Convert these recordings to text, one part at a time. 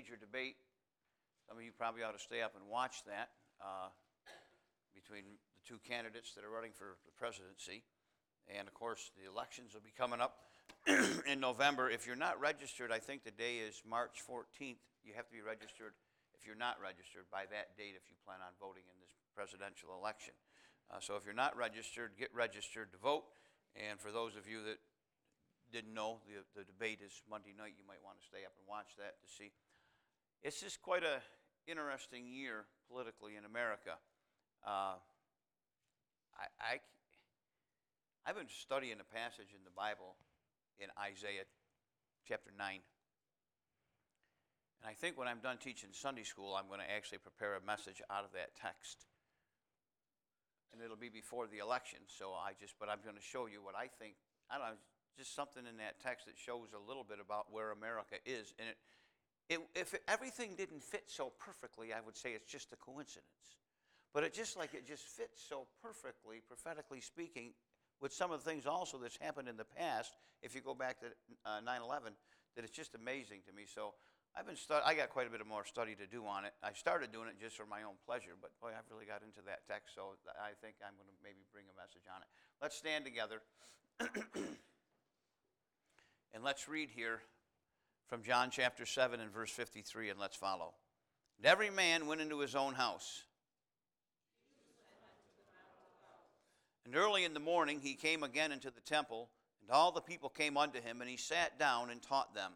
major debate. Some of you probably ought to stay up and watch that between the two candidates that are running for the presidency. And, of course, the elections will be coming up in November. If you're not registered, I think the day is March 14th. You have to be registered if you're not registered by that date if you plan on voting in this presidential election. So if you're not registered, get registered to vote. And for those of you that didn't know, the debate is Monday night. You might want to stay up and watch that to see. It's just quite an interesting year politically in America. I've been studying a passage in the Bible in Isaiah chapter 9. And I think when I'm done teaching Sunday school, I'm going to actually prepare a message out of that text. And it'll be before the election, but I'm going to show you what I think. I don't know, just something in that text that shows a little bit about where America is. And if everything didn't fit so perfectly, I would say it's just a coincidence. But it just fits so perfectly, prophetically speaking, with some of the things also that's happened in the past, if you go back to 9/11, that it's just amazing to me. So I got quite a bit of more study to do on it. I started doing it just for my own pleasure, but boy, I've really got into that text, so I think I'm going to maybe bring a message on it. Let's stand together, and let's read here from John chapter 7 and verse 53, and let's follow. And every man went into his own house. And early in the morning he came again into the temple, and all the people came unto him, and he sat down and taught them.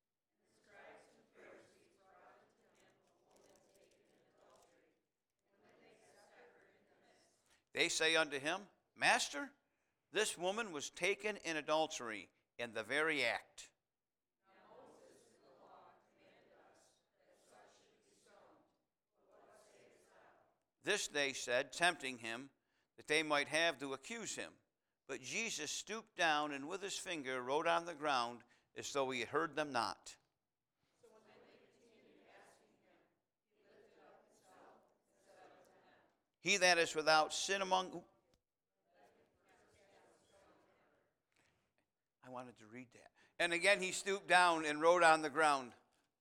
They say unto him, Master, this woman was taken in adultery in the very act. Now Moses in the law commanded us that such should be stoned. But what sayest thou? This they said, tempting him, that they might have to accuse him. But Jesus stooped down and with his finger wrote on the ground as though he heard them not. So when they continued asking him, he lifted up himself and said unto them, He that is without sin among... I wanted to read that. And again he stooped down and wrote on the ground.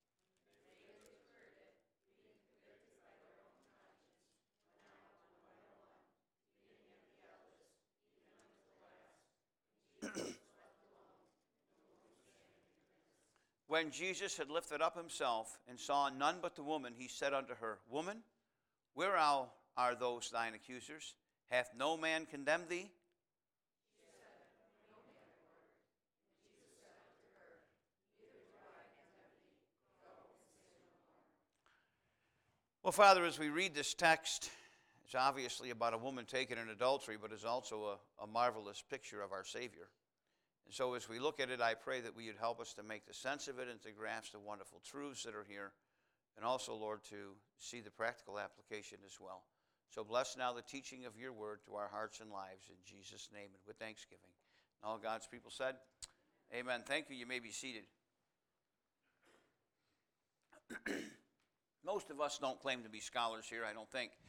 When Jesus had lifted up himself and saw none but the woman, he said unto her, Woman, where are those thine accusers? Hath no man condemned thee? She said, No man, Lord. And Jesus said unto her, Neither do I condemn thee. Go and sin no more. Well, Father, as we read this text, it's obviously about a woman taken in adultery, but it's also a marvelous picture of our Savior. And so as we look at it, I pray that you'd help us to make the sense of it and to grasp the wonderful truths that are here, and also, Lord, to see the practical application as well. So bless now the teaching of your word to our hearts and lives in Jesus' name and with thanksgiving. And all God's people said, Amen. Thank you. You may be seated. Most of us don't claim to be scholars here, I don't think.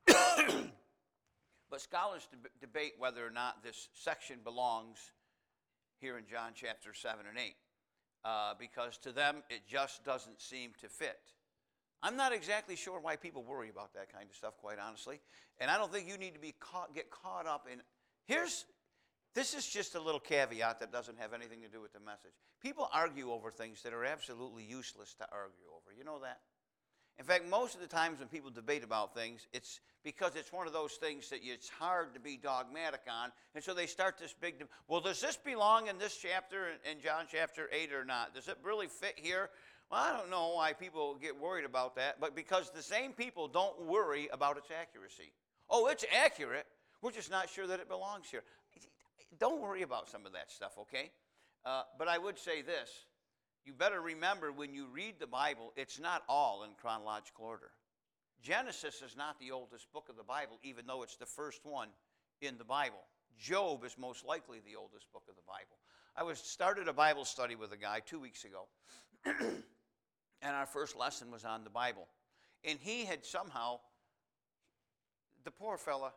But scholars debate whether or not this section belongs here in John chapter 7 and 8, because to them it just doesn't seem to fit. I'm not exactly sure why people worry about that kind of stuff, quite honestly, and I don't think you need to get caught up in. This is just a little caveat that doesn't have anything to do with the message. People argue over things that are absolutely useless to argue over. You know that? In fact, most of the times when people debate about things, it's because it's one of those things that it's hard to be dogmatic on, and so they start this big debate. Well, does this belong in this chapter, in John chapter 8 or not? Does it really fit here? Well, I don't know why people get worried about that, but because the same people don't worry about its accuracy. Oh, it's accurate. We're just not sure that it belongs here. Don't worry about some of that stuff, okay? But I would say this. You better remember when you read the Bible, it's not all in chronological order. Genesis is not the oldest book of the Bible, even though it's the first one in the Bible. Job is most likely the oldest book of the Bible. I started a Bible study with a guy 2 weeks ago, and our first lesson was on the Bible. And he had somehow, the poor fella,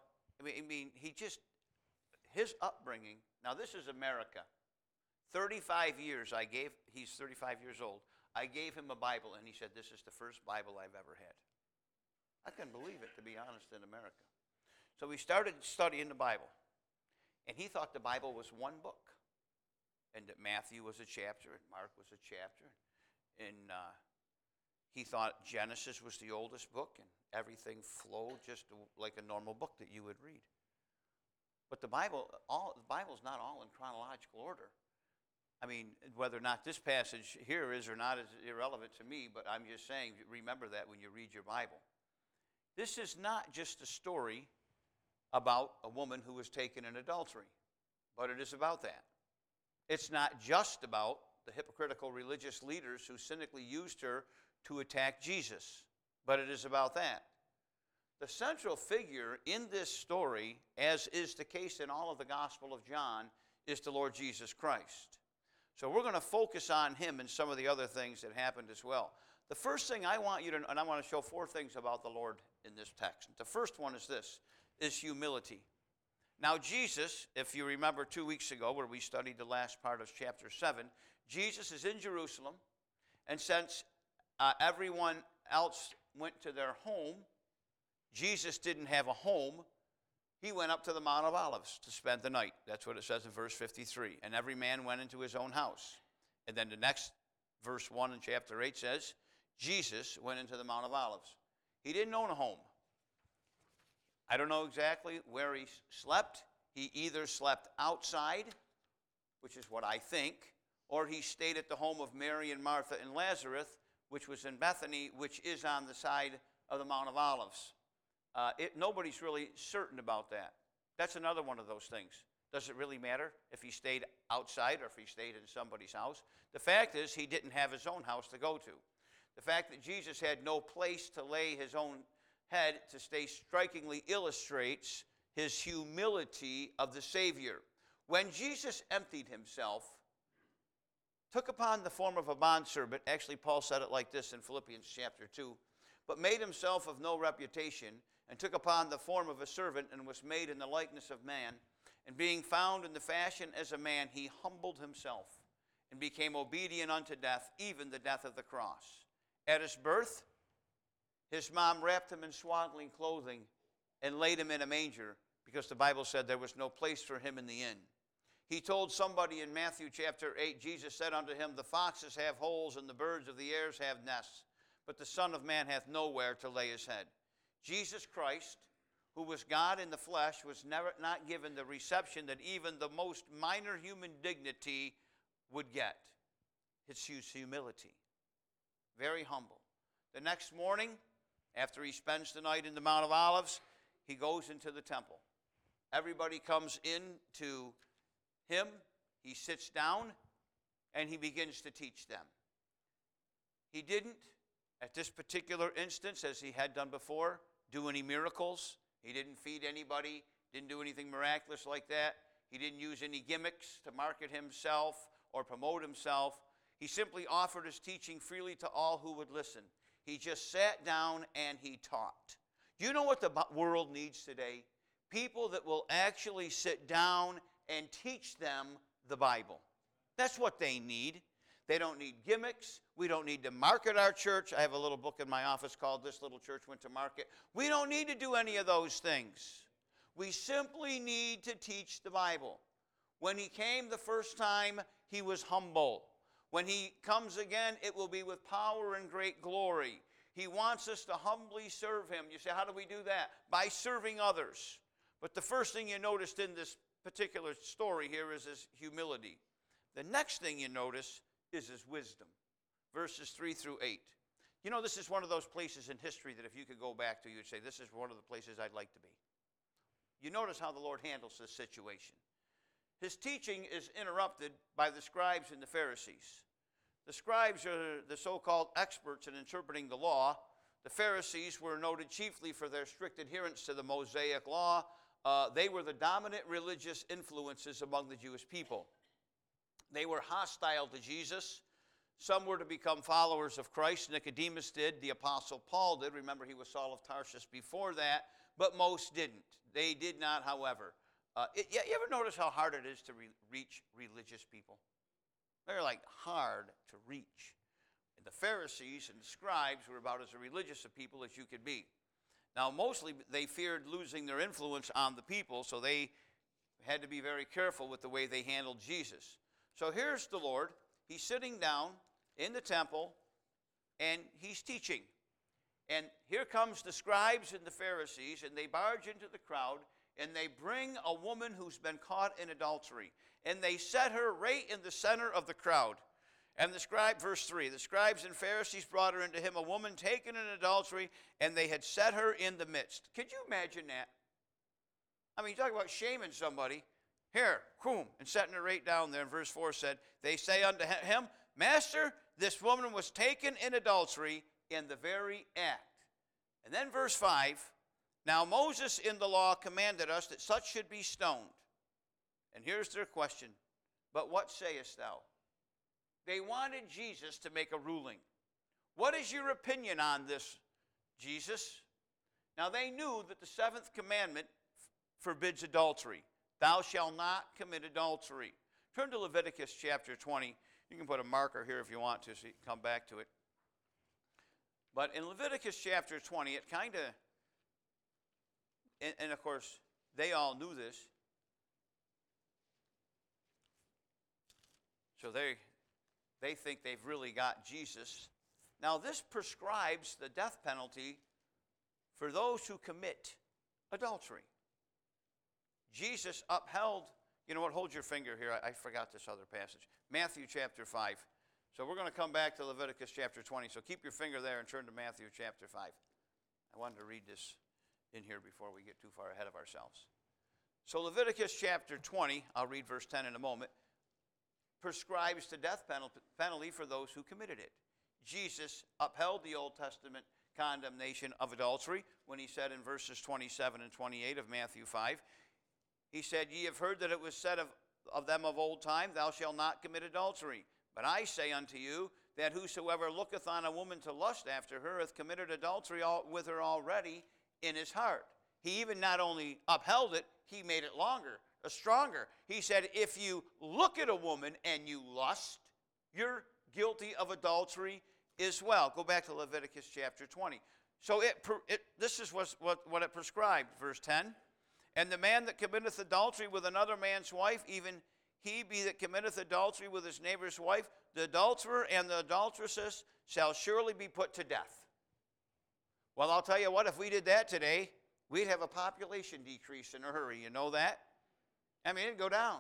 his upbringing, now this is America. 35 years he's 35 years old. I gave him a Bible, and he said, this is the first Bible I've ever had. I couldn't believe it, to be honest, in America. So we started studying the Bible, and he thought the Bible was one book, and that Matthew was a chapter, and Mark was a chapter, and he thought Genesis was the oldest book, and everything flowed just like a normal book that you would read. But the Bible's not all in chronological order. I mean, whether or not this passage here is or not is irrelevant to me, but I'm just saying, remember that when you read your Bible. This is not just a story about a woman who was taken in adultery, but it is about that. It's not just about the hypocritical religious leaders who cynically used her to attack Jesus, but it is about that. The central figure in this story, as is the case in all of the Gospel of John, is the Lord Jesus Christ. So we're going to focus on him and some of the other things that happened as well. The first thing I want you to, and I want to show 4 things about the Lord in this text. The first one is this, is humility. Now Jesus, if you remember 2 weeks ago where we studied the last part of chapter 7, Jesus is in Jerusalem, and since everyone else went to their home, Jesus didn't have a home. He went up to the Mount of Olives to spend the night. That's what it says in verse 53. And every man went into his own house. And then the next verse 1 in chapter 8 says, Jesus went into the Mount of Olives. He didn't own a home. I don't know exactly where he slept. He either slept outside, which is what I think, or he stayed at the home of Mary and Martha and Lazarus, which was in Bethany, which is on the side of the Mount of Olives. Nobody's really certain about that. That's another one of those things. Does it really matter if he stayed outside or if he stayed in somebody's house? The fact is he didn't have his own house to go to. The fact that Jesus had no place to lay his own head to stay strikingly illustrates his humility of the Savior. When Jesus emptied himself, took upon the form of a bondservant, actually Paul said it like this in Philippians chapter 2, but made himself of no reputation, and took upon the form of a servant, and was made in the likeness of man. And being found in the fashion as a man, he humbled himself, and became obedient unto death, even the death of the cross. At his birth, his mom wrapped him in swaddling clothing, and laid him in a manger, because the Bible said there was no place for him in the inn. He told somebody in Matthew chapter 8, Jesus said unto him, the foxes have holes, and the birds of the air have nests, but the Son of Man hath nowhere to lay his head. Jesus Christ, who was God in the flesh, was not given the reception that even the most minor human dignity would get. It's his humility. Very humble. The next morning, after he spends the night in the Mount of Olives, he goes into the temple. Everybody comes in to him. He sits down, and he begins to teach them. He didn't, at this particular instance, as he had done before, do any miracles. He didn't feed anybody, didn't do anything miraculous like that. He didn't use any gimmicks to market himself or promote himself. He simply offered his teaching freely to all who would listen. He just sat down and he taught. Do you know what the world needs today? People that will actually sit down and teach them the Bible. That's what they need. They don't need gimmicks. We don't need to market our church. I have a little book in my office called This Little Church Went to Market. We don't need to do any of those things. We simply need to teach the Bible. When he came the first time, he was humble. When he comes again, it will be with power and great glory. He wants us to humbly serve him. You say, how do we do that? By serving others. But the first thing you noticed in this particular story here is his humility. The next thing you notice is his wisdom. Verses 3 through 8. You know, this is one of those places in history that if you could go back to, you'd say, this is one of the places I'd like to be. You notice how the Lord handles this situation. His teaching is interrupted by the scribes and the Pharisees. The scribes are the so-called experts in interpreting the law. The Pharisees were noted chiefly for their strict adherence to the Mosaic law. They were the dominant religious influences among the Jewish people. They were hostile to Jesus. Some were to become followers of Christ. Nicodemus did. The Apostle Paul did. Remember, he was Saul of Tarsus before that. But most didn't. They did not, however. You ever notice how hard it is to reach religious people? They're like hard to reach. And the Pharisees and the scribes were about as religious a people as you could be. Now, mostly they feared losing their influence on the people, so they had to be very careful with the way they handled Jesus. So here's the Lord. He's sitting down in the temple, and he's teaching. And here comes the scribes and the Pharisees, and they barge into the crowd, and they bring a woman who's been caught in adultery. And they set her right in the center of the crowd. And verse 3, the scribes and Pharisees brought her into him, a woman taken in adultery, and they had set her in the midst. Could you imagine that? I mean, you talk about shaming somebody. Here, boom, and setting her right down there. And verse 4 said, they say unto him, Master, this woman was taken in adultery in the very act. And then verse 5, now Moses in the law commanded us that such should be stoned. And here's their question, but what sayest thou? They wanted Jesus to make a ruling. What is your opinion on this, Jesus? Now they knew that the seventh commandment forbids adultery. Thou shalt not commit adultery. Turn to Leviticus chapter 20. You can put a marker here if you want to so you can come back to it. But in Leviticus chapter 20, it kind of, and of course, they all knew this. So they think they've really got Jesus. Now this prescribes the death penalty for those who commit adultery. Jesus upheld, you know what, hold your finger here. I forgot this other passage. Matthew chapter 5. So we're going to come back to Leviticus chapter 20. So keep your finger there and turn to Matthew chapter 5. I wanted to read this in here before we get too far ahead of ourselves. So Leviticus chapter 20, I'll read verse 10 in a moment, prescribes the death penalty for those who committed it. Jesus upheld the Old Testament condemnation of adultery when he said in verses 27 and 28 of Matthew 5, he said, Ye have heard that it was said of them of old time, Thou shalt not commit adultery. But I say unto you, that whosoever looketh on a woman to lust after her hath committed adultery with her already in his heart. He even not only upheld it, he made it stronger. He said, if you look at a woman and you lust, you're guilty of adultery as well. Go back to Leviticus chapter 20. So this is what it prescribed, verse 10. And the man that committeth adultery with another man's wife, even he be that committeth adultery with his neighbor's wife, the adulterer and the adulteress shall surely be put to death. Well, I'll tell you what, if we did that today, we'd have a population decrease in a hurry. You know that? I mean, it'd go down.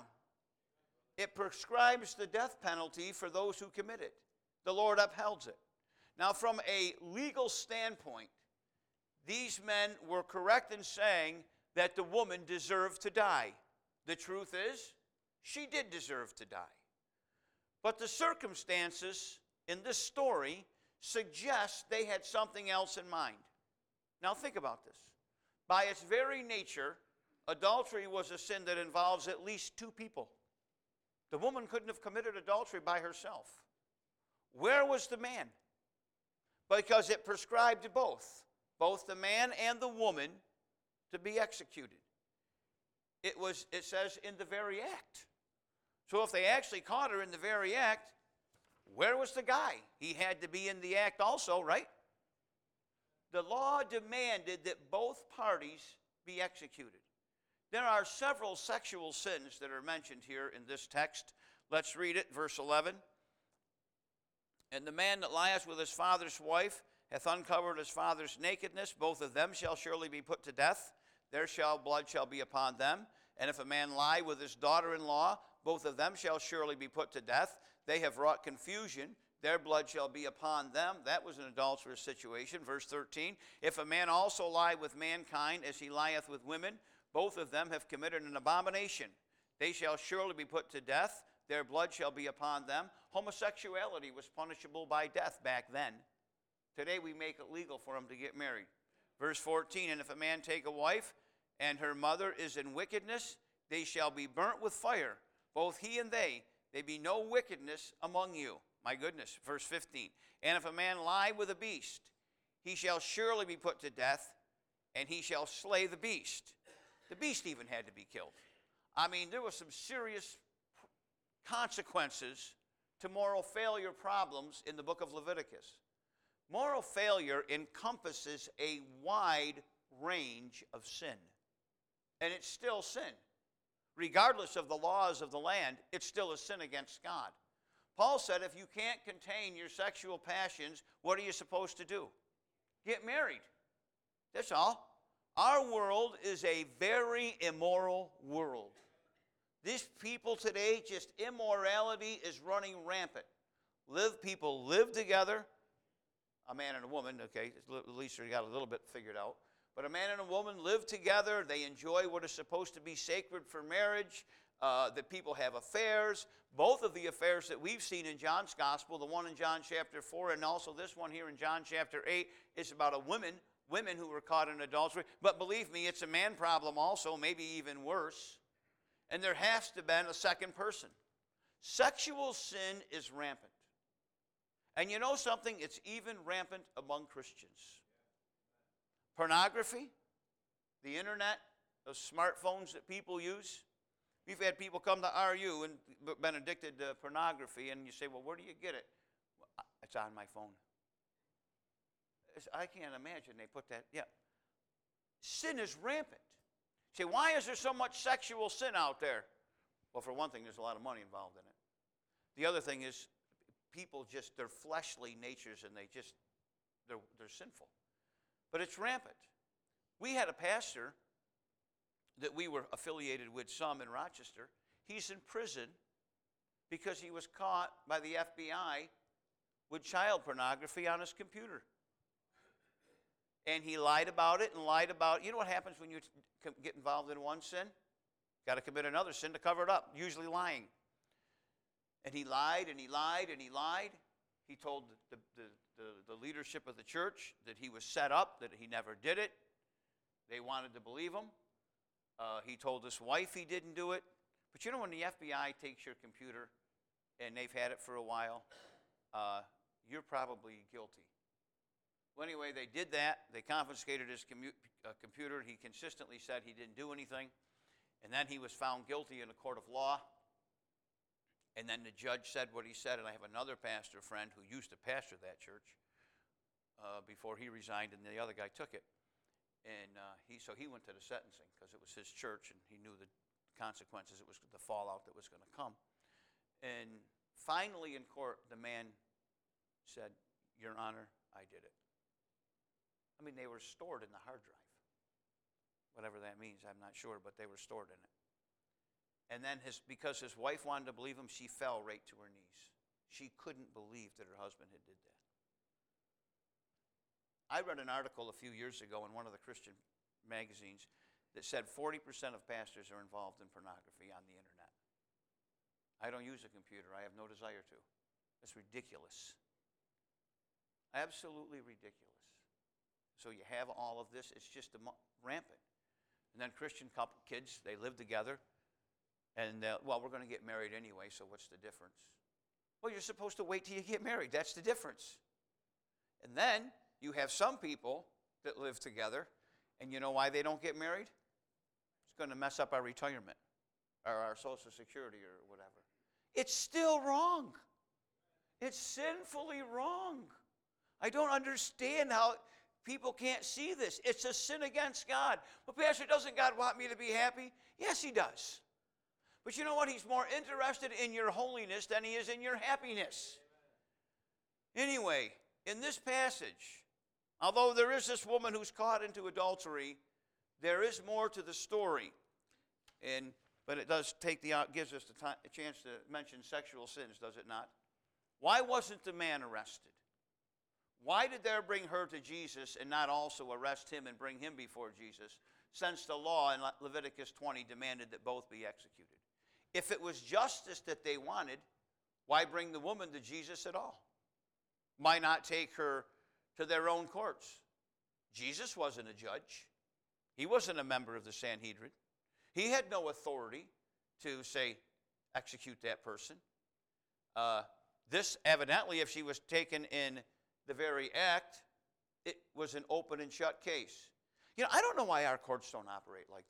It prescribes the death penalty for those who commit it. The Lord upholds it. Now, from a legal standpoint, these men were correct in saying that the woman deserved to die. The truth is, she did deserve to die. But the circumstances in this story suggest they had something else in mind. Now think about this. By its very nature, adultery was a sin that involves at least two people. The woman couldn't have committed adultery by herself. Where was the man? Because it prescribed both the man and the woman, to be executed. It says in the very act. So if they actually caught her in the very act, where was the guy? He had to be in the act also, right? The law demanded that both parties be executed. There are several sexual sins that are mentioned here in this text. Let's read it, verse 11. And the man that lieth with his father's wife hath uncovered his father's nakedness. Both of them shall surely be put to death. Their blood shall be upon them. And if a man lie with his daughter-in-law, both of them shall surely be put to death. They have wrought confusion. Their blood shall be upon them. That was an adulterous situation. Verse 13. If a man also lie with mankind as he lieth with women, both of them have committed an abomination. They shall surely be put to death. Their blood shall be upon them. Homosexuality was punishable by death back then. Today we make it legal for them to get married. Verse 14, and if a man take a wife, and her mother is in wickedness, they shall be burnt with fire, both he and they. There be no wickedness among you. My goodness. Verse 15, and if a man lie with a beast, he shall surely be put to death, and he shall slay the beast. The beast even had to be killed. I mean, there were some serious consequences to moral failure problems in the book of Leviticus. Moral failure encompasses a wide range of sin. And it's still sin. Regardless of the laws of the land, it's still a sin against God. Paul said if you can't contain your sexual passions, what are you supposed to do? Get married. That's all. Our world is a very immoral world. These people today, just immorality is running rampant. People live together, a man and a woman, okay, at least they got a little bit figured out. But a man and a woman live together. They enjoy what is supposed to be sacred for marriage. That people have affairs. Both of the affairs that we've seen in John's gospel, the one in John chapter 4 and also this one here in John chapter 8, is about women who were caught in adultery. But believe me, it's a man problem also, maybe even worse. And there has to have been a second person. Sexual sin is rampant. And you know something? It's even rampant among Christians. Pornography, the internet, those smartphones that people use. We've had people come to RU and been addicted to pornography, and you say, well, where do you get it? Well, it's on my phone. I can't imagine they put that. Yeah. Sin is rampant. You say, why is there so much sexual sin out there? Well, for one thing, there's a lot of money involved in it. The other thing is people just, they're fleshly natures, and they're sinful. But it's rampant. We had a pastor that we were affiliated with some in Rochester. He's in prison because he was caught by the FBI with child pornography on his computer. And he lied about it and lied about, you know what happens when you get involved in one sin? Got to commit another sin to cover it up, usually lying. And he lied and he lied and he lied. He told the leadership of the church that he was set up, that he never did it. They wanted to believe him. He told his wife he didn't do it. But you know, when the FBI takes your computer and they've had it for a while, you're probably guilty. Well, anyway, they did that. They confiscated his computer. He consistently said he didn't do anything. And then he was found guilty in a court of law. And then the judge said what he said. And I have another pastor friend who used to pastor that church before he resigned, and the other guy took it. And so he went to the sentencing because it was his church, and he knew the consequences, it was the fallout that was going to come. And finally in court, the man said, Your Honor, I did it. I mean, they were stored in the hard drive. Whatever that means, I'm not sure, but they were stored in it. And then because his wife wanted to believe him, she fell right to her knees. She couldn't believe that her husband had did that. I read an article a few years ago in one of the Christian magazines that said 40% of pastors are involved in pornography on the internet. I don't use a computer. I have no desire to. It's ridiculous. Absolutely ridiculous. So you have all of this. It's just rampant. And then Christian kids, they live together. And, we're going to get married anyway, so what's the difference? Well, you're supposed to wait till you get married. That's the difference. And then you have some people that live together, and you know why they don't get married? It's going to mess up our retirement or our Social Security or whatever. It's still wrong. It's sinfully wrong. I don't understand how people can't see this. It's a sin against God. Well, Pastor, doesn't God want me to be happy? Yes, he does. But you know what? He's more interested in your holiness than he is in your happiness. Anyway, in this passage, although there is this woman who's caught into adultery, there is more to the story. But it does gives us a chance to mention sexual sins, does it not? Why wasn't the man arrested? Why did they bring her to Jesus and not also arrest him and bring him before Jesus, since the law in Leviticus 20 demanded that both be executed? If it was justice that they wanted, why bring the woman to Jesus at all? Why not take her to their own courts? Jesus wasn't a judge. He wasn't a member of the Sanhedrin. He had no authority to say, execute that person. This evidently, if she was taken in the very act, it was an open and shut case. You know, I don't know why our courts don't operate like that.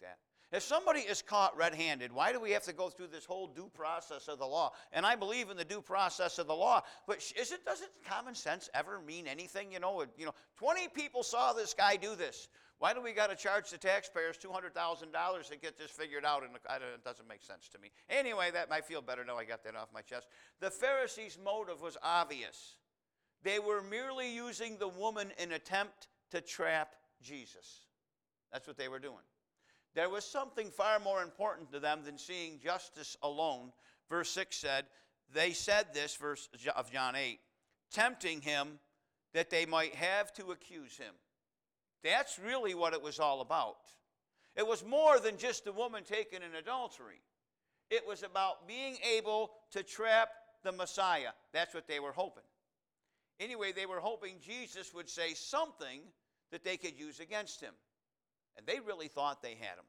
If somebody is caught red-handed, why do we have to go through this whole due process of the law? And I believe in the due process of the law, but doesn't common sense ever mean anything? 20 people saw this guy do this. Why do we got to charge the taxpayers $200,000 to get this figured out? And it doesn't make sense to me. Anyway, that might feel better now I got that off my chest. The Pharisees' motive was obvious. They were merely using the woman in attempt to trap Jesus. That's what they were doing. There was something far more important to them than seeing justice alone. Verse 6 said, they said this, verse of John 8, tempting him that they might have to accuse him. That's really what it was all about. It was more than just a woman taken in adultery. It was about being able to trap the Messiah. That's what they were hoping. Anyway, they were hoping Jesus would say something that they could use against him. And they really thought they had him.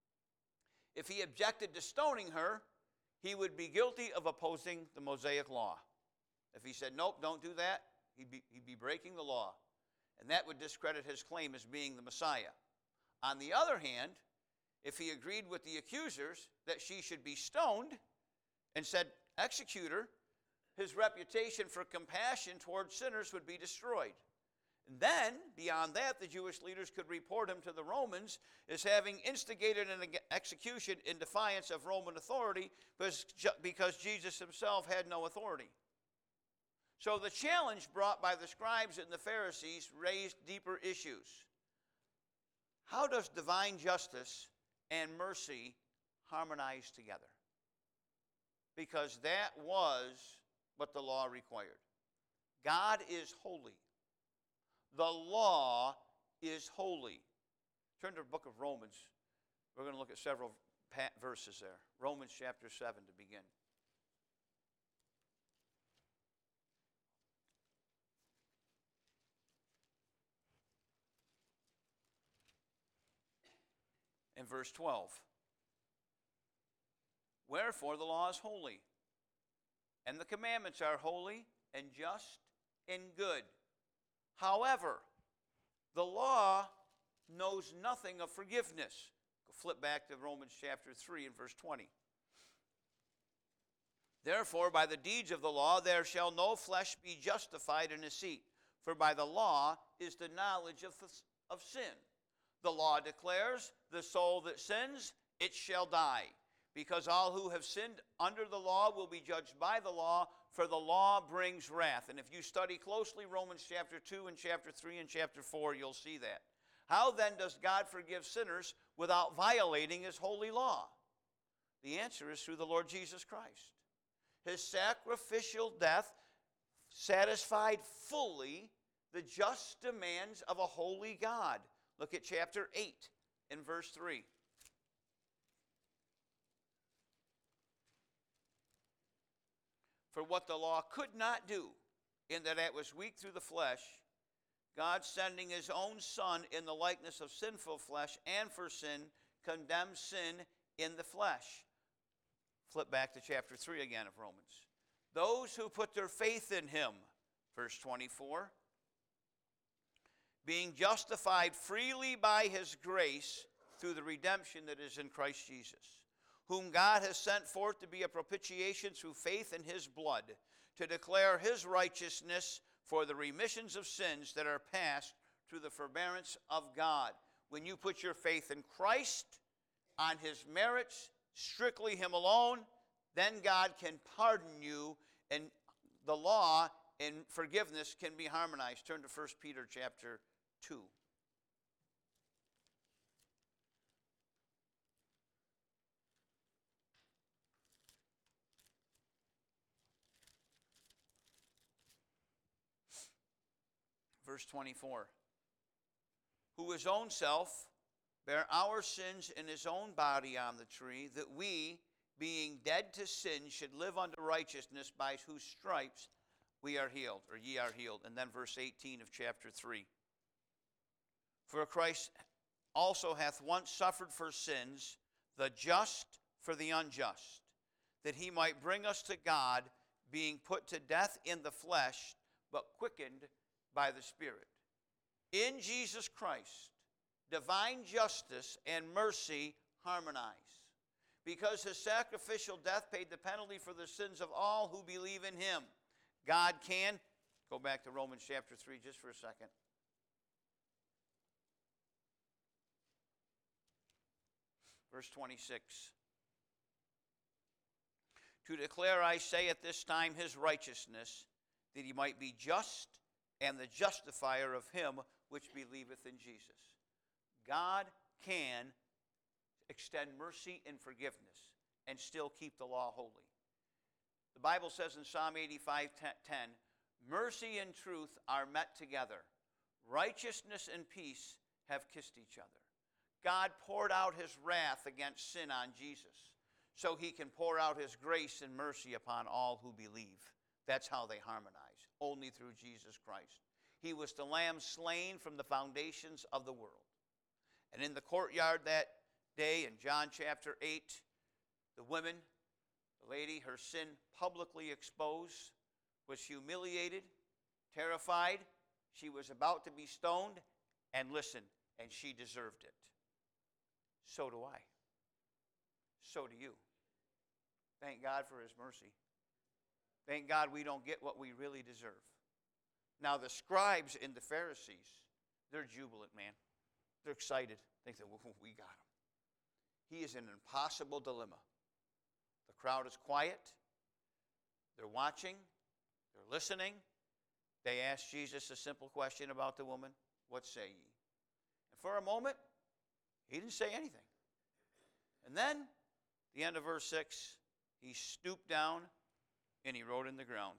If he objected to stoning her, he would be guilty of opposing the Mosaic law. If he said, nope, don't do that, he'd be breaking the law. And that would discredit his claim as being the Messiah. On the other hand, if he agreed with the accusers that she should be stoned and said, execute her, his reputation for compassion towards sinners would be destroyed. And then, beyond that, the Jewish leaders could report him to the Romans as having instigated an execution in defiance of Roman authority because Jesus himself had no authority. So the challenge brought by the scribes and the Pharisees raised deeper issues. How does divine justice and mercy harmonize together? Because that was what the law required. God is holy. The law is holy. Turn to the book of Romans. We're going to look at several verses there. Romans chapter 7 to begin. In verse 12. Wherefore the law is holy, and the commandments are holy and just and good. However, the law knows nothing of forgiveness. Flip back to Romans chapter 3 and verse 20. Therefore, by the deeds of the law there shall no flesh be justified in deceit, for by the law is the knowledge of sin. The law declares, the soul that sins, it shall die, because all who have sinned under the law will be judged by the law, for the law brings wrath. And if you study closely Romans chapter 2 and chapter 3 and chapter 4, you'll see that. How then does God forgive sinners without violating his holy law? The answer is through the Lord Jesus Christ. His sacrificial death satisfied fully the just demands of a holy God. Look at chapter 8 and verse 3. For what the law could not do, in that it was weak through the flesh, God sending his own Son in the likeness of sinful flesh, and for sin, condemned sin in the flesh. Flip back to chapter 3 again of Romans. Those who put their faith in him, verse 24, being justified freely by his grace through the redemption that is in Christ Jesus, whom God has sent forth to be a propitiation through faith in his blood, to declare his righteousness for the remissions of sins that are past through the forbearance of God. When you put your faith in Christ, on his merits, strictly him alone, then God can pardon you, and the law and forgiveness can be harmonized. Turn to 1 Peter chapter 2. Verse 24. Who his own self bare our sins in his own body on the tree, that we, being dead to sin, should live unto righteousness, by whose stripes we are healed, or ye are healed. And then verse 18 of chapter 3. For Christ also hath once suffered for sins, the just for the unjust, that he might bring us to God, being put to death in the flesh, but quickened by the Spirit. In Jesus Christ, divine justice and mercy harmonize. Because his sacrificial death paid the penalty for the sins of all who believe in him. God can, go back to Romans chapter 3 just for a second. Verse 26. To declare, I say, at this time his righteousness, that he might be just and the justifier of him which believeth in Jesus. God can extend mercy and forgiveness and still keep the law holy. The Bible says in Psalm 85:10, mercy and truth are met together. Righteousness and peace have kissed each other. God poured out his wrath against sin on Jesus so he can pour out his grace and mercy upon all who believe. That's how they harmonize, only through Jesus Christ. He was the lamb slain from the foundations of the world. And in the courtyard that day in John chapter 8, the women, the lady, her sin publicly exposed, was humiliated, terrified. She was about to be stoned, and listen, and she deserved it. So do I. So do you. Thank God for his mercy. Thank God we don't get what we really deserve. Now the scribes and the Pharisees, they're jubilant, man. They're excited. They think, well, we got him. He is in an impossible dilemma. The crowd is quiet. They're watching. They're listening. They ask Jesus a simple question about the woman. What say ye? And for a moment, he didn't say anything. And then, the end of verse 6, he stooped down and he wrote in the ground.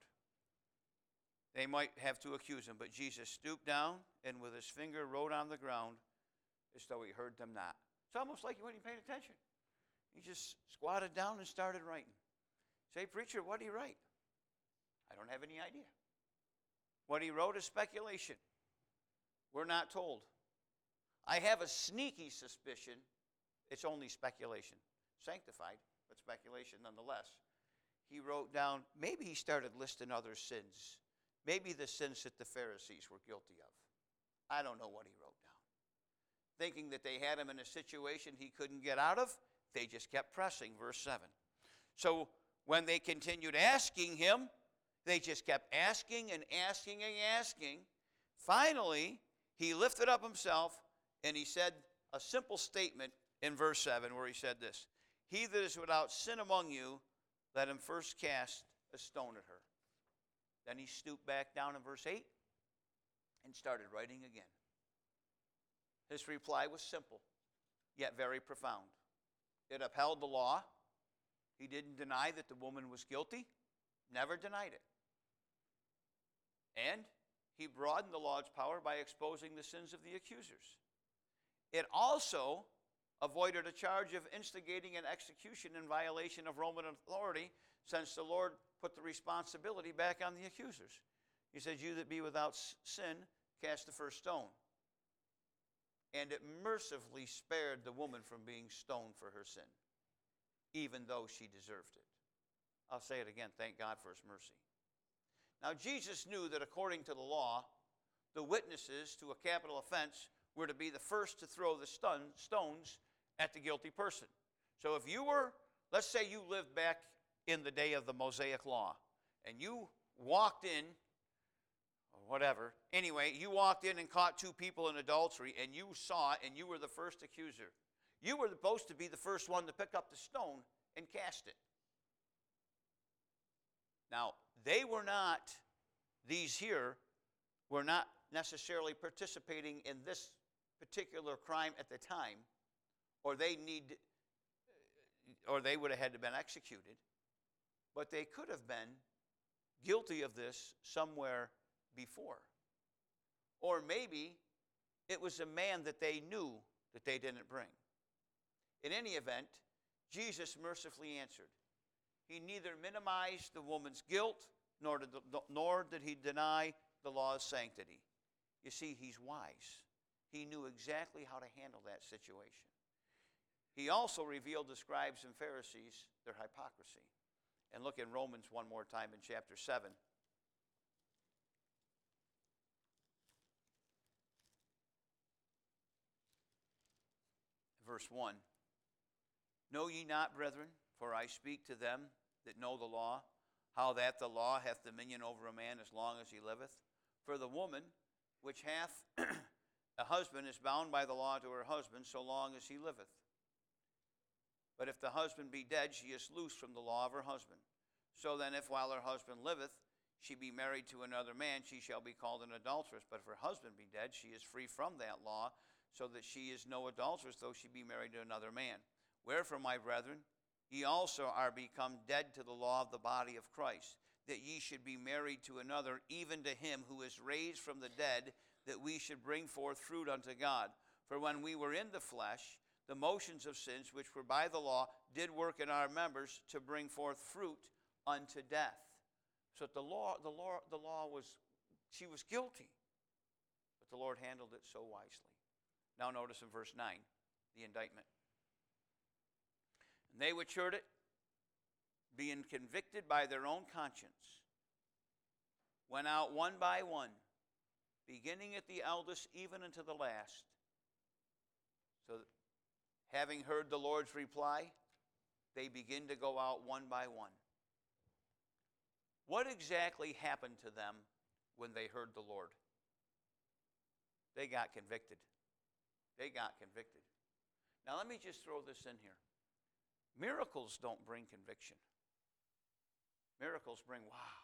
They might have to accuse him, but Jesus stooped down and with his finger wrote on the ground as though he heard them not. It's almost like he wasn't paying attention. He just squatted down and started writing. Say, preacher, what did he write? I don't have any idea. What he wrote is speculation. We're not told. I have a sneaky suspicion it's only speculation. Sanctified, but speculation nonetheless. He wrote down, maybe he started listing other sins. Maybe the sins that the Pharisees were guilty of. I don't know what he wrote down. Thinking that they had him in a situation he couldn't get out of, they just kept pressing, verse 7. So when they continued asking him, they just kept asking and asking and asking. Finally, he lifted up himself and he said a simple statement in verse 7 where he said this, he that is without sin among you, let him first cast a stone at her. Then he stooped back down in verse 8 and started writing again. His reply was simple, yet very profound. It upheld the law. He didn't deny that the woman was guilty, never denied it. And he broadened the law's power by exposing the sins of the accusers. It also avoided a charge of instigating an execution in violation of Roman authority, since the Lord put the responsibility back on the accusers. He said, you that be without sin, cast the first stone. And it mercifully spared the woman from being stoned for her sin, even though she deserved it. I'll say it again, thank God for his mercy. Now Jesus knew that according to the law, the witnesses to a capital offense were to be the first to throw the stones at the guilty person. So if you were, let's say you lived back in the day of the Mosaic law, and you walked in, or whatever, anyway, you walked in and caught two people in adultery, and you saw it, and you were the first accuser. You were supposed to be the first one to pick up the stone and cast it. Now, these here were not necessarily participating in this particular crime at the time, or they would have had to been executed. But they could have been guilty of this somewhere before. Or maybe it was a man that they knew that they didn't bring. In any event, Jesus mercifully answered. He neither minimized the woman's guilt, nor did he deny the law's sanctity. You see, he's wise. He knew exactly how to handle that situation. He also revealed the scribes and Pharisees their hypocrisy. And look in Romans one more time in chapter 7. Verse 1. Know ye not, brethren, for I speak to them that know the law, how that the law hath dominion over a man as long as he liveth? For the woman which hath a husband is bound by the law to her husband so long as he liveth. But if the husband be dead, she is loosed from the law of her husband. So then, if while her husband liveth, she be married to another man, she shall be called an adulteress. But if her husband be dead, she is free from that law, so that she is no adulteress, though she be married to another man. Wherefore, my brethren, ye also are become dead to the law of the body of Christ, that ye should be married to another, even to him who is raised from the dead, that we should bring forth fruit unto God. For when we were in the flesh, the motions of sins, which were by the law, did work in our members to bring forth fruit unto death. So the law was, she was guilty. But the Lord handled it so wisely. Now notice in verse 9, the indictment. And they which heard it, being convicted by their own conscience, went out one by one, beginning at the eldest even unto the last. So having heard the Lord's reply, they begin to go out one by one. What exactly happened to them when they heard the Lord? They got convicted. They got convicted. Now let me just throw this in here. Miracles don't bring conviction. Miracles bring wow.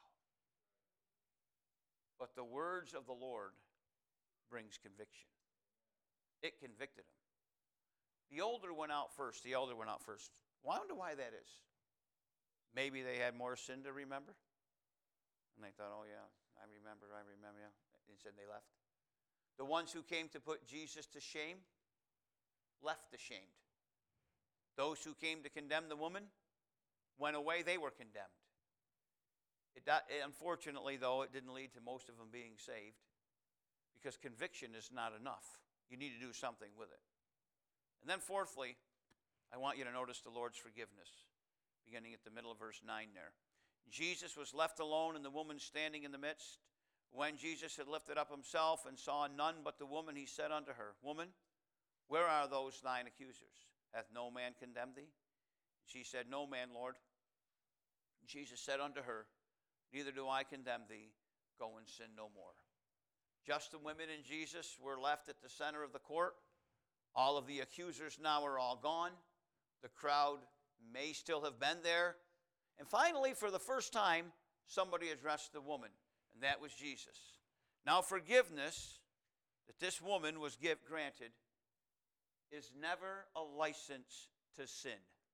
But the words of the Lord brings conviction. It convicted them. The older went out first. The elder went out first. Well, I wonder why that is. Maybe they had more sin to remember. And they thought, oh yeah, I remember, yeah. Instead they left. The ones who came to put Jesus to shame left ashamed. Those who came to condemn the woman went away, they were condemned. Unfortunately, though, it didn't lead to most of them being saved, because conviction is not enough. You need to do something with it. And then fourthly, I want you to notice the Lord's forgiveness, beginning at the middle of verse 9 there. Jesus was left alone, and the woman standing in the midst. When Jesus had lifted up himself and saw none but the woman, he said unto her, Woman, where are those thine accusers? Hath no man condemned thee? She said, No man, Lord. Jesus said unto her, Neither do I condemn thee. Go and sin no more. Just the women and Jesus were left at the center of the court. All of the accusers now are all gone. The crowd may still have been there. And finally, for the first time, somebody addressed the woman, and that was Jesus. Now, forgiveness that this woman was granted is never a license to sin.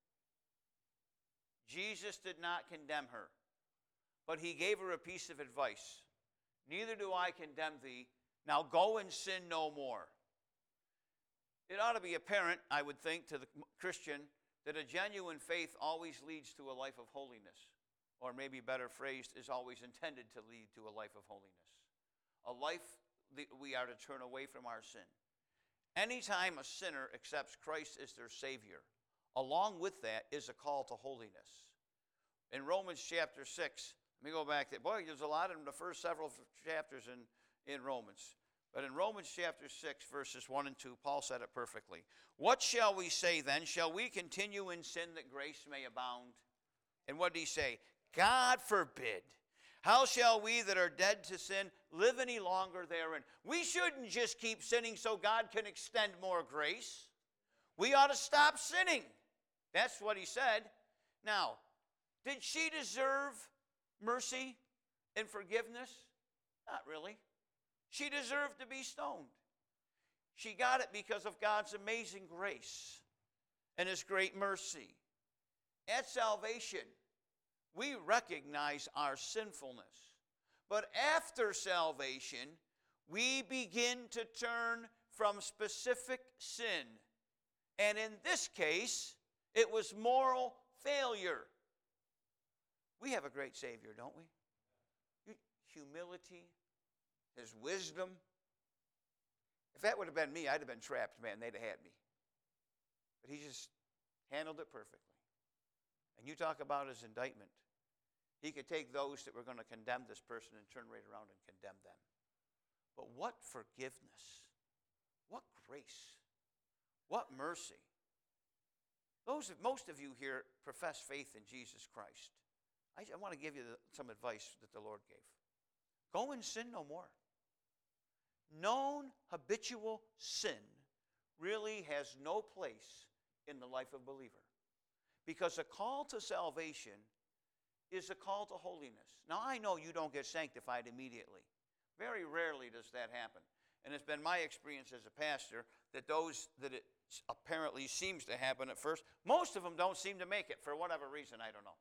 Jesus did not condemn her, but he gave her a piece of advice. Neither do I condemn thee. Now go and sin no more. It ought to be apparent, I would think, to the Christian that a genuine faith always leads to a life of holiness. Or maybe better phrased, is always intended to lead to a life of holiness. A life that we are to turn away from our sin. Anytime a sinner accepts Christ as their Savior, along with that is a call to holiness. In Romans chapter 6, let me go back there. Boy, there's a lot in the first several chapters in Romans. But in Romans chapter 6, verses 1 and 2, Paul said it perfectly. What shall we say then? Shall we continue in sin that grace may abound? And what did he say? God forbid. How shall we that are dead to sin live any longer therein? We shouldn't just keep sinning so God can extend more grace. We ought to stop sinning. That's what he said. Now, did she deserve mercy and forgiveness? Not really. She deserved to be stoned. She got it because of God's amazing grace and his great mercy. At salvation, we recognize our sinfulness. But after salvation, we begin to turn from specific sin. And in this case, it was moral failure. We have a great Savior, don't we? Humility, his wisdom. If that would have been me, I'd have been trapped, man. They'd have had me. But he just handled it perfectly. And you talk about his indictment. He could take those that were going to condemn this person and turn right around and condemn them. But what forgiveness, what grace, what mercy. Most of you here profess faith in Jesus Christ. I want to give you some advice that the Lord gave. Go and sin no more. Known habitual sin really has no place in the life of a believer. Because a call to salvation is a call to holiness. Now, I know you don't get sanctified immediately. Very rarely does that happen. And it's been my experience as a pastor that those that it apparently seems to happen at first, most of them don't seem to make it for whatever reason, I don't know.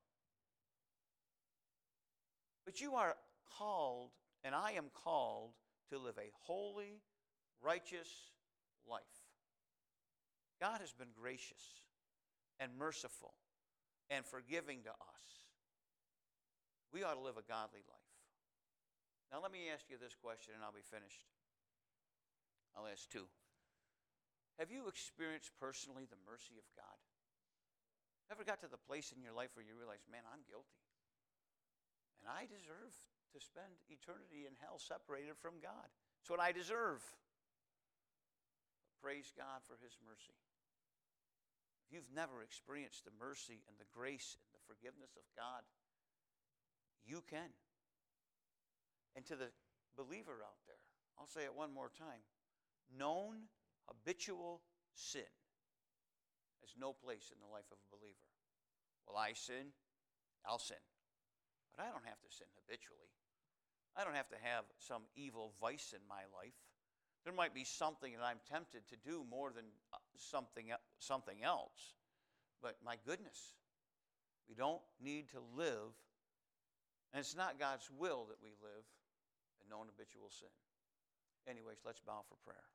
But you are called, and I am called, to live a holy, righteous life. God has been gracious and merciful and forgiving to us. We ought to live a godly life. Now let me ask you this question and I'll be finished. I'll ask two. Have you experienced personally the mercy of God? Ever got to the place in your life where you realize, man, I'm guilty. And I deserve to spend eternity in hell separated from God. It's what I deserve. But praise God for his mercy. If you've never experienced the mercy and the grace and the forgiveness of God, you can. And to the believer out there, I'll say it one more time. Known habitual sin has no place in the life of a believer. Will I sin? I'll sin. But I don't have to sin habitually. I don't have to have some evil vice in my life. There might be something that I'm tempted to do more than something else. But my goodness, we don't need to live, and it's not God's will that we live in known habitual sin. Anyways, let's bow for prayer.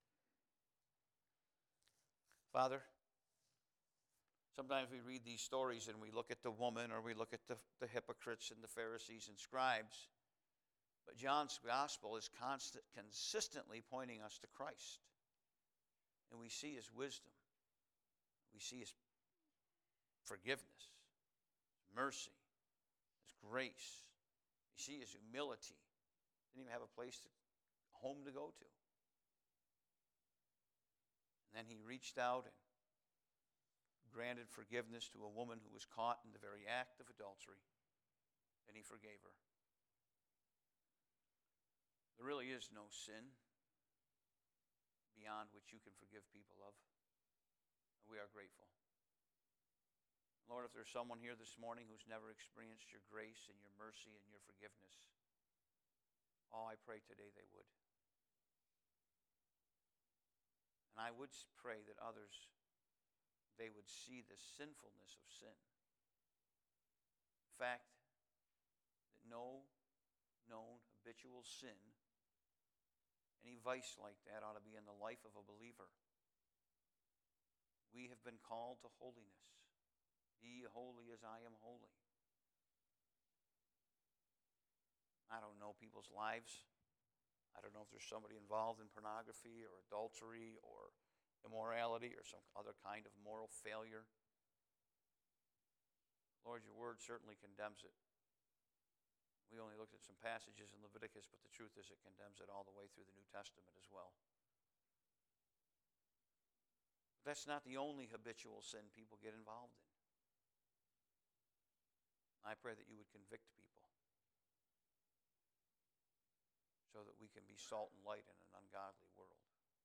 Father, sometimes we read these stories and we look at the woman or we look at the hypocrites and the Pharisees and scribes. But John's gospel is consistently pointing us to Christ. And we see his wisdom. We see his forgiveness, his mercy, his grace. We see his humility. Didn't even have a home to go to. And then he reached out and granted forgiveness to a woman who was caught in the very act of adultery. And he forgave her. There really is no sin beyond which you can forgive people of. And we are grateful. Lord, if there's someone here this morning who's never experienced your grace and your mercy and your forgiveness, I pray today they would. And I would pray that others, they would see the sinfulness of sin. The fact that no known habitual sin, any vice like that, ought to be in the life of a believer. We have been called to holiness. Be holy as I am holy. I don't know people's lives. I don't know if there's somebody involved in pornography or adultery or immorality or some other kind of moral failure. Lord, your word certainly condemns it. We only looked at some passages in Leviticus, but the truth is it condemns it all the way through the New Testament as well. But that's not the only habitual sin people get involved in. I pray that you would convict people so that we can be salt and light in an ungodly world.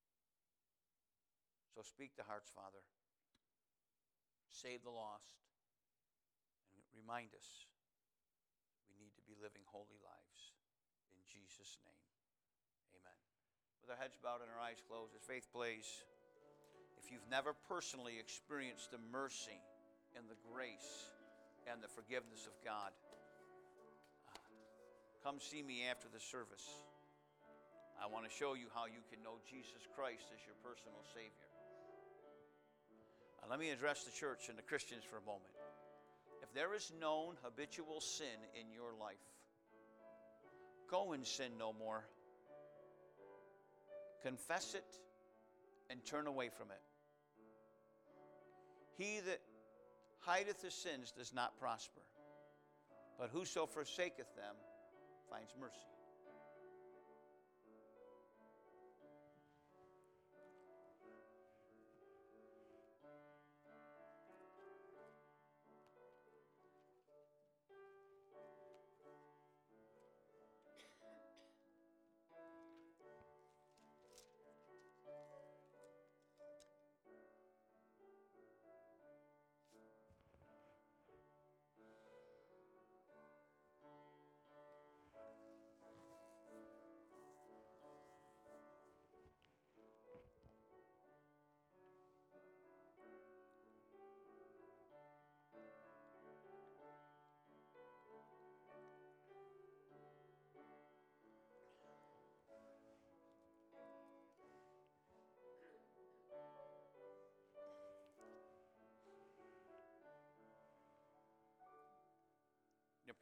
So speak to hearts, Father. Save the lost. And remind us we need to be living holy lives. In Jesus' name, amen. With our heads bowed and our eyes closed, as faith plays, if you've never personally experienced the mercy and the grace and the forgiveness of God, come see me after the service. I want to show you how you can know Jesus Christ as your personal Savior. Let me address the church and the Christians for a moment. If there is known habitual sin in your life, go and sin no more. Confess it and turn away from it. He that hideth his sins does not prosper, but whoso forsaketh them finds mercy.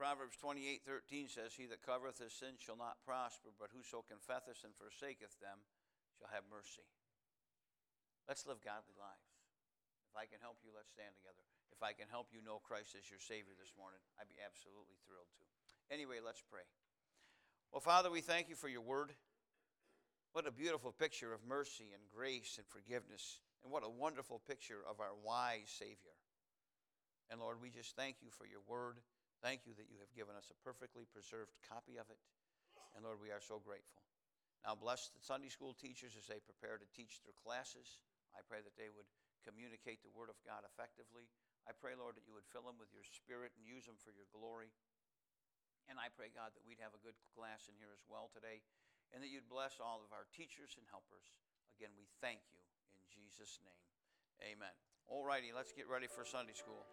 Proverbs 28:13 says, "He that covereth his sin shall not prosper, but whoso confesseth and forsaketh them shall have mercy." Let's live godly lives. If I can help you, let's stand together. If I can help you know Christ as your Savior this morning, I'd be absolutely thrilled to. Anyway, let's pray. Well, Father, we thank you for your word. What a beautiful picture of mercy and grace and forgiveness. And what a wonderful picture of our wise Savior. And Lord, we just thank you for your word. Thank you that you have given us a perfectly preserved copy of it. And Lord, we are so grateful. Now bless the Sunday school teachers as they prepare to teach their classes. I pray that they would communicate the word of God effectively. I pray, Lord, that you would fill them with your spirit and use them for your glory. And I pray, God, that we'd have a good class in here as well today, and that you'd bless all of our teachers and helpers. Again, we thank you in Jesus' name. Amen. All righty, let's get ready for Sunday school.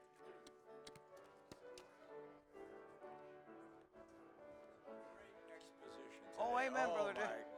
Great exposition Oh, today. amen, Oh, Brother Dick. my